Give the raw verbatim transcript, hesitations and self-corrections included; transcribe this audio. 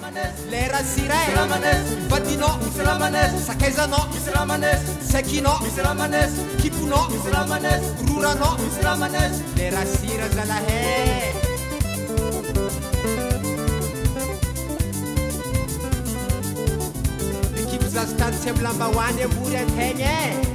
le rasire vadinao sakaizanao sakinao kiponao roranao le rasira zalahe ekipo zazy tany tsy amy lambahoany ambory antegna